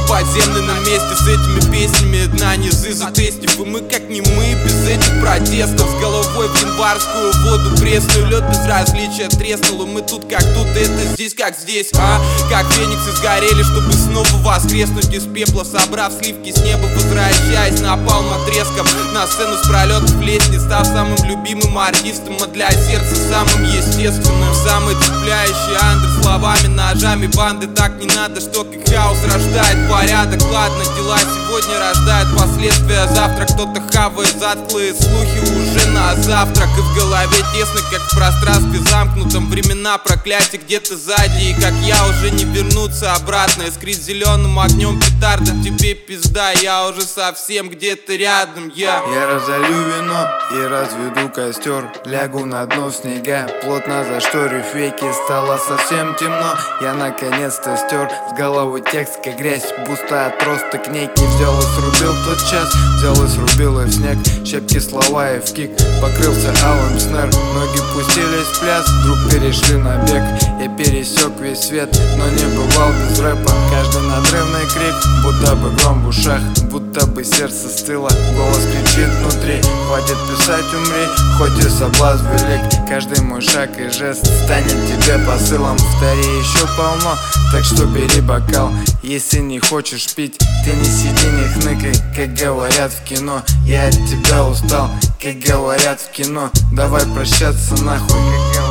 подземный на месте с этими песнями. Дна низы затестив, и мы как не мы без этих протестов. С головой в январскую воду пресную, лед безразличия треснул. И мы тут как тут, это здесь как здесь, а? Как фениксы сгорели, чтобы снова воскреснуть из пепла, собрав сливки с неба, возвращаясь напалм отрезком на сцену с пролетов лестниц, став самым любимым артистом, а для сердца самым естественным. Самый цепляющий андер словами, ножами банды. Так не надо, что как хаос рождает порядок. Ладно, дела сегодня рождают последствия. Завтра кто-то хавает затклые слухи уже на завтрак. И в голове тесно, как в пространстве замкнутом. Времена проклятия где-то сзади, и как я уже не вернуться обратно. Искрит зеленым огнем петарда, тебе пизда, я уже совсем где-то рядом. Я разолью вино и разведу костер, лягу на дно снега, плотно зашторив веки. Стало совсем темно, я наконец-то стер с головы текст, как грязь, пустая отросток некий. Взял и срубил тот час, взял и срубил и в снег. Щепки слова и в кик, покрылся алым снэр. Ноги пустились в пляс, вдруг перешли на бег. Я пересек весь свет, но не бывал без рэпа. Каждый надрывный крик, будто бы гром в ушах, будто бы сердце стыло, голос кричит внутри: хватит писать, умри, хоть и соблазн велик. Каждый мой шаг и жест станет тебе посылом. В таре еще полно, так что бери бокал. Если не хочешь пить, ты не сиди, не хныкай, как говорят в кино. Я от тебя устал, как говорят в кино. Давай прощаться нахуй, как говорят.